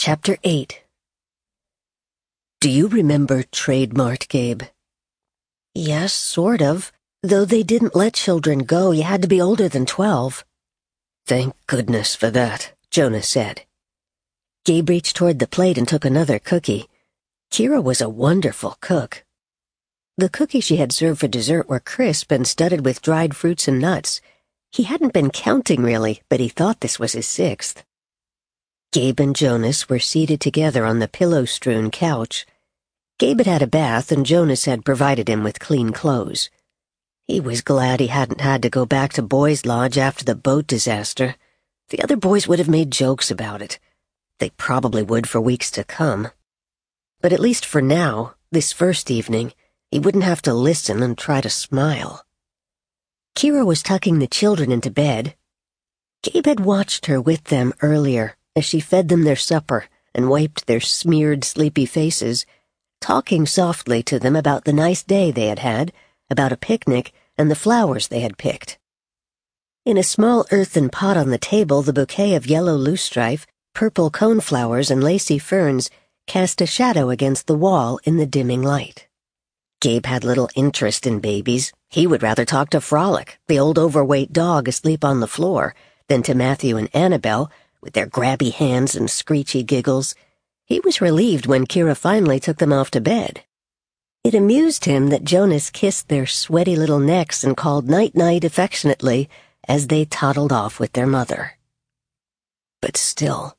Chapter 8. Do you remember Trade Mart, Gabe? Yes, sort of. Though they didn't let children go, you had to be older than 12. Thank goodness for that, Jonas said. Gabe reached toward the plate and took another cookie. Kira was a wonderful cook. The cookies she had served for dessert were crisp and studded with dried fruits and nuts. He hadn't been counting, really, but he thought this was his 6th. Gabe and Jonas were seated together on the pillow-strewn couch. Gabe had had a bath, and Jonas had provided him with clean clothes. He was glad he hadn't had to go back to Boys' Lodge after the boat disaster. The other boys would have made jokes about it. They probably would for weeks to come. But at least for now, this first evening, he wouldn't have to listen and try to smile. Kira was tucking the children into bed. Gabe had watched her with them earlier, as she fed them their supper and wiped their smeared, sleepy faces, talking softly to them about the nice day they had had, about a picnic, and the flowers they had picked. In a small earthen pot on the table, the bouquet of yellow loosestrife, purple coneflowers, and lacy ferns cast a shadow against the wall in the dimming light. Gabe had little interest in babies. He would rather talk to Frolic, the old overweight dog asleep on the floor, than to Matthew and Annabelle, with their grabby hands and screechy giggles. He was relieved when Kira finally took them off to bed. It amused him that Jonas kissed their sweaty little necks and called night-night affectionately as they toddled off with their mother. But still,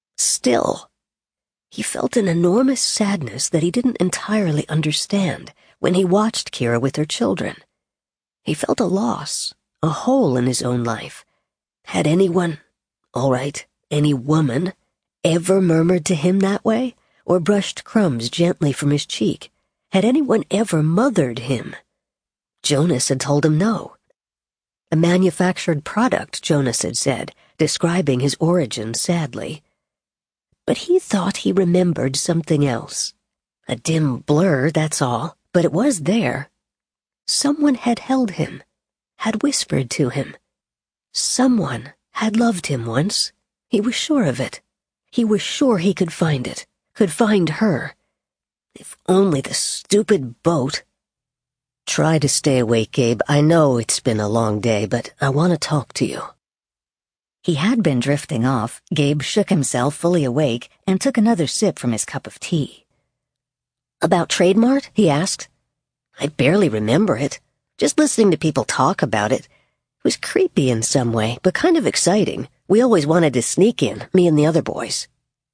he felt an enormous sadness that he didn't entirely understand when he watched Kira with her children. He felt a loss, a hole in his own life. Had anyone, all right, any woman, ever murmured to him that way, or brushed crumbs gently from his cheek? Had anyone ever mothered him? Jonas had told him no. A manufactured product, Jonas had said, describing his origin sadly. But he thought he remembered something else. A dim blur, that's all, but it was there. Someone had held him, had whispered to him. Someone had loved him once. He was sure of it. He was sure he could find it, could find her. If only the stupid boat. Try to stay awake, Gabe. I know it's been a long day, but I want to talk to you. He had been drifting off. Gabe shook himself fully awake and took another sip from his cup of tea. About Trade Mart? He asked. I barely remember it. Just listening to people talk about it. It was creepy in some way, but kind of exciting. We always wanted to sneak in, me and the other boys.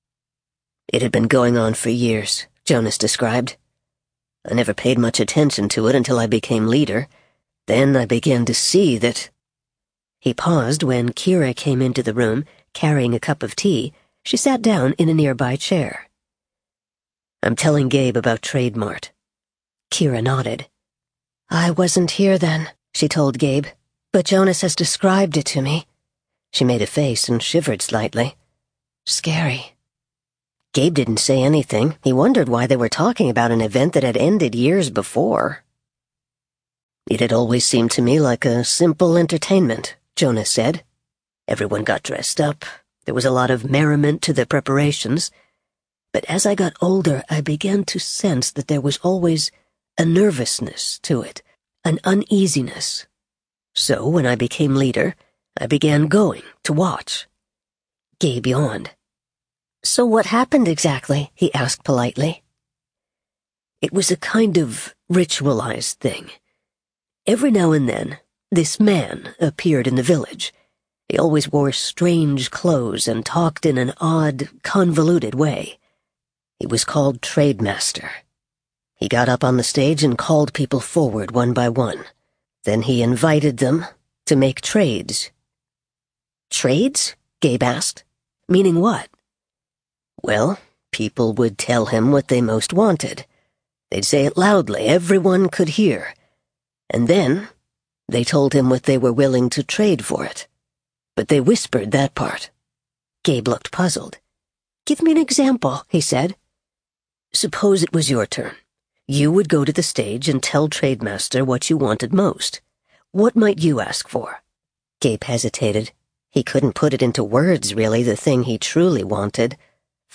It had been going on for years, Jonas described. I never paid much attention to it until I became leader. Then I began to see that... He paused when Kira came into the room, carrying a cup of tea. She sat down in a nearby chair. I'm telling Gabe about Trade Mart. Kira nodded. I wasn't here then, she told Gabe, but Jonas has described it to me. She made a face and shivered slightly. Scary. Gabe didn't say anything. He wondered why they were talking about an event that had ended years before. It had always seemed to me like a simple entertainment, Jonas said. Everyone got dressed up. There was a lot of merriment to the preparations. But as I got older, I began to sense that there was always a nervousness to it, an uneasiness. So when I became leader, I began going to watch. Gabe yawned. So what happened exactly? He asked politely. It was a kind of ritualized thing. Every now and then, this man appeared in the village. He always wore strange clothes and talked in an odd, convoluted way. He was called Trademaster. He got up on the stage and called people forward one by one. Then he invited them to make trades. Trades? Gabe asked. Meaning what? Well, people would tell him what they most wanted. They'd say it loudly, everyone could hear. And then, they told him what they were willing to trade for it. But they whispered that part. Gabe looked puzzled. Give me an example, he said. Suppose it was your turn. You would go to the stage and tell Trademaster what you wanted most. What might you ask for? Gabe hesitated. He couldn't put it into words, really, the thing he truly wanted.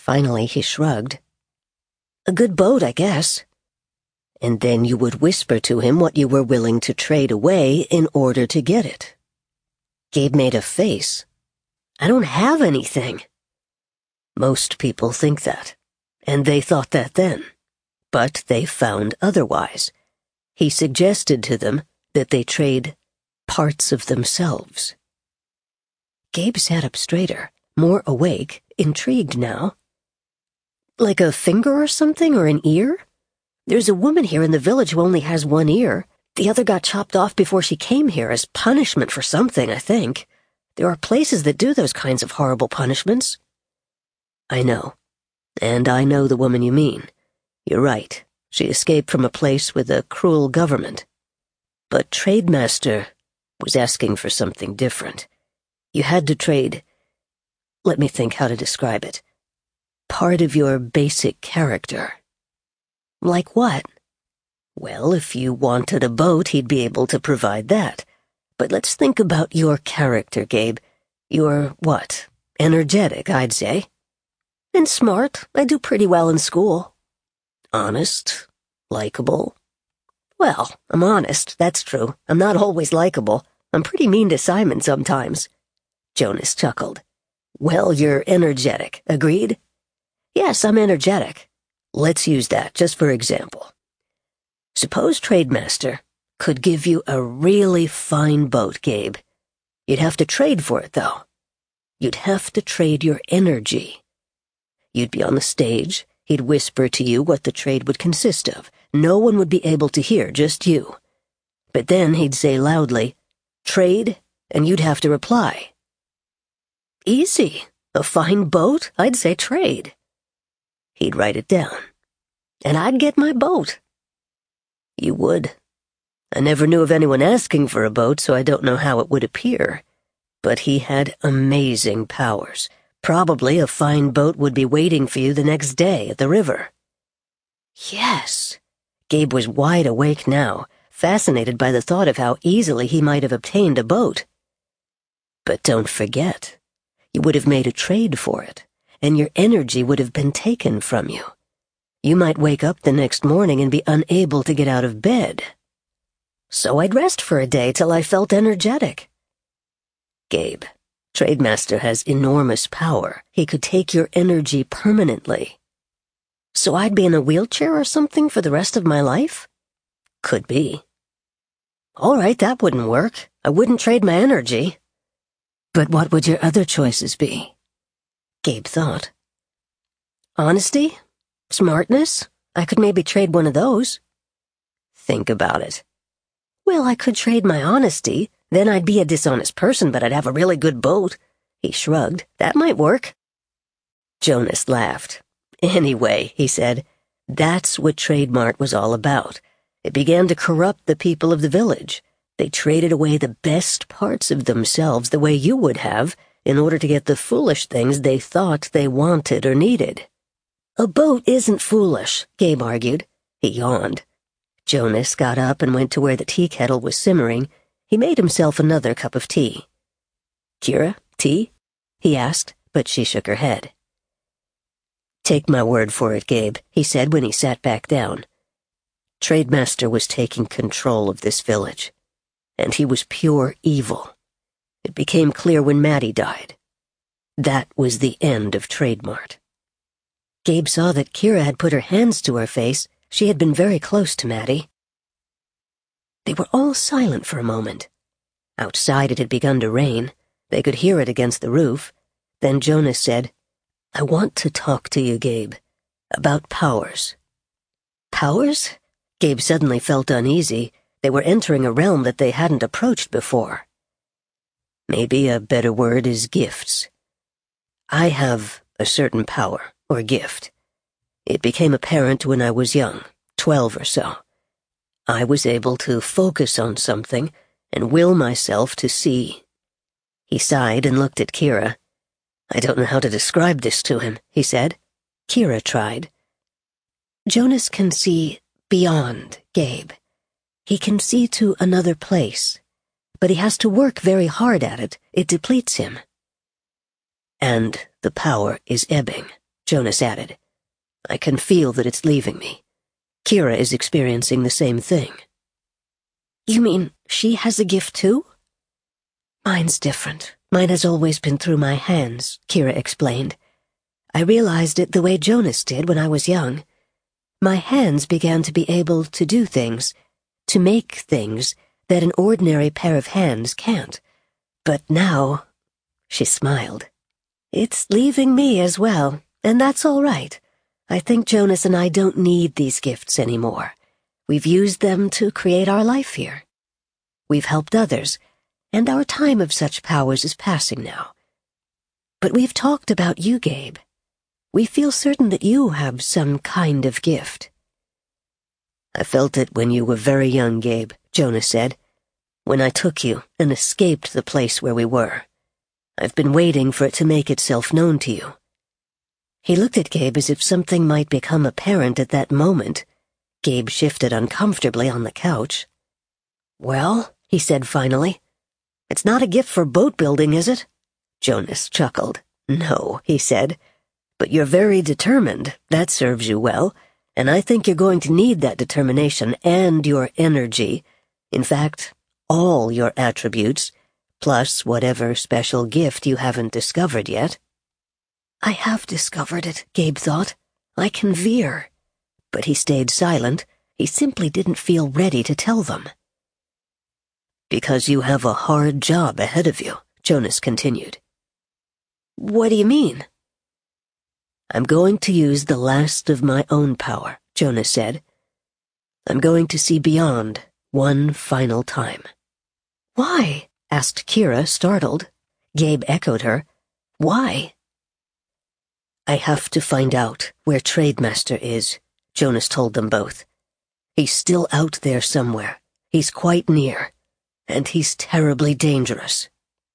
Finally, he shrugged. A good boat, I guess. And then you would whisper to him what you were willing to trade away in order to get it. Gabe made a face. I don't have anything. Most people think that, and they thought that then. But they found otherwise. He suggested to them that they trade parts of themselves. Gabe sat up straighter, more awake, intrigued now. Like a finger or something, or an ear? There's a woman here in the village who only has one ear. The other got chopped off before she came here as punishment for something, I think. There are places that do those kinds of horrible punishments. I know. And I know the woman you mean. You're right. She escaped from a place with a cruel government. But Trademaster was asking for something different. You had to trade... Let me think how to describe it. Part of your basic character. Like what? Well, if you wanted a boat, he'd be able to provide that. But let's think about your character, Gabe. You're, what? Energetic, I'd say. And smart. I do pretty well in school. Honest. Likeable. Well, I'm honest, that's true. I'm not always likeable. I'm pretty mean to Simon sometimes. Jonas chuckled. Well, you're energetic. Agreed? Yes, I'm energetic. Let's use that, just for example. Suppose Trademaster could give you a really fine boat, Gabe. You'd have to trade for it, though. You'd have to trade your energy. You'd be on the stage. He'd whisper to you what the trade would consist of. No one would be able to hear, just you. But then he'd say loudly, "Trade," and you'd have to reply. Easy. A fine boat? I'd say trade. He'd write it down. And I'd get my boat. You would. I never knew of anyone asking for a boat, so I don't know how it would appear. But he had amazing powers. Probably a fine boat would be waiting for you the next day at the river. Yes. Gabe was wide awake now, fascinated by the thought of how easily he might have obtained a boat. But don't forget, you would have made a trade for it, and your energy would have been taken from you. You might wake up the next morning and be unable to get out of bed. So I'd rest for a day till I felt energetic. Gabe, Trademaster has enormous power. He could take your energy permanently. So I'd be in a wheelchair or something for the rest of my life? Could be. All right, that wouldn't work. I wouldn't trade my energy. But what would your other choices be? Gabe thought. Honesty? Smartness? I could maybe trade one of those. Think about it. Well, I could trade my honesty. Then I'd be a dishonest person, but I'd have a really good boat. He shrugged. That might work. Jonas laughed. Anyway, he said, that's what Trademart was all about. It began to corrupt the people of the village. They traded away the best parts of themselves the way you would have in order to get the foolish things they thought they wanted or needed. A boat isn't foolish, Gabe argued. He yawned. Jonas got up and went to where the tea kettle was simmering. He made himself another cup of tea. Kira, tea? He asked, but she shook her head. Take my word for it, Gabe, he said when he sat back down. Trademaster was taking control of this village, and he was pure evil. It became clear when Maddie died. That was the end of Trademart. Gabe saw that Kira had put her hands to her face. She had been very close to Maddie. They were all silent for a moment. Outside it had begun to rain. They could hear it against the roof. Then Jonas said, I want to talk to you, Gabe, about powers. Powers? Gabe suddenly felt uneasy. They were entering a realm that they hadn't approached before. Maybe a better word is gifts. I have a certain power, or gift. It became apparent when I was young, 12 or so. I was able to focus on something and will myself to see. He sighed and looked at Kira. I don't know how to describe this to him, he said. Kira tried. Jonas can see beyond Gabe. He can see to another place, but he has to work very hard at it. It depletes him. And the power is ebbing, Jonas added. I can feel that it's leaving me. Kira is experiencing the same thing. You mean she has a gift too? Mine's different. Mine has always been through my hands, Kira explained. I realized it the way Jonas did when I was young. My hands began to be able to do things, to make things that an ordinary pair of hands can't. But now, she smiled. It's leaving me as well, and that's all right. I think Jonas and I don't need these gifts anymore. We've used them to create our life here. We've helped others, and our time of such powers is passing now. But we've talked about you, Gabe. We feel certain that you have some kind of gift. I felt it when you were very young, Gabe, Jonas said. When I took you and escaped the place where we were. I've been waiting for it to make itself known to you. He looked at Gabe as if something might become apparent at that moment. Gabe shifted uncomfortably on the couch. Well, he said finally, it's not a gift for boat building, is it? Jonas chuckled. No, he said. But you're very determined. That serves you well. And I think you're going to need that determination and your energy. In fact, all your attributes, plus whatever special gift you haven't discovered yet. I have discovered it, Gabe thought. I can veer. But he stayed silent. He simply didn't feel ready to tell them. Because you have a hard job ahead of you, Jonas continued. What do you mean? I'm going to use the last of my own power, Jonas said. I'm going to see beyond one final time. Why? Asked Kira, startled. Gabe echoed her. Why? I have to find out where Trademaster is, Jonas told them both. He's still out there somewhere. He's quite near. And he's terribly dangerous.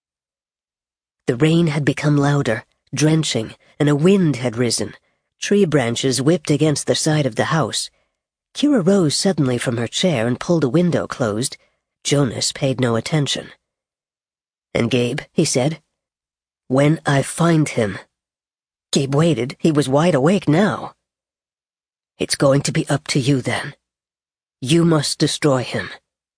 The rain had become louder, drenching, and a wind had risen. Tree branches whipped against the side of the house. Kira rose suddenly from her chair and pulled a window closed. Jonas paid no attention. And Gabe, he said, when I find him. Gabe waited. He was wide awake now. It's going to be up to you then. You must destroy him.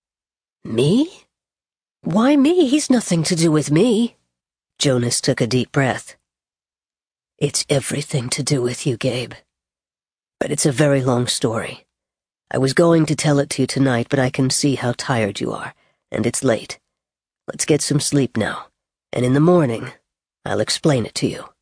Me? Why me? He's nothing to do with me. Jonas took a deep breath. It's everything to do with you, Gabe. But it's a very long story. I was going to tell it to you tonight, but I can see how tired you are, and it's late. Let's get some sleep now, and in the morning, I'll explain it to you.